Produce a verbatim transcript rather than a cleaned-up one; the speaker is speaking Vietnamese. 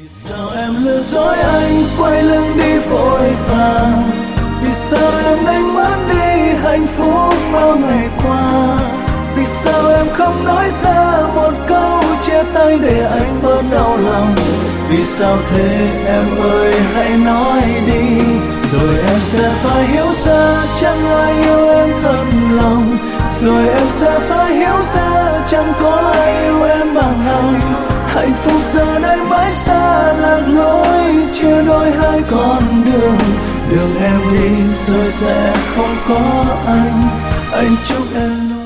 Sao em lừa dối anh quay lưng đi vội vàng, vì sao em đánh mất đi hạnh phúc bao ngày qua, vì sao em không nói ra một câu chia tay để anh bớt đau lòng, vì sao thế em ơi hãy nói đi rồi em sẽ phải hiểu ra chẳng ai yêu em thật lòng, rồi em sẽ phải hiểu ra chẳng có ai yêu em bằng anh. Hạnh phúc giờ đây mãi xa lạc lối chia đôi hai con đường, đường em đi rồi sẽ không có anh. Anh chúc em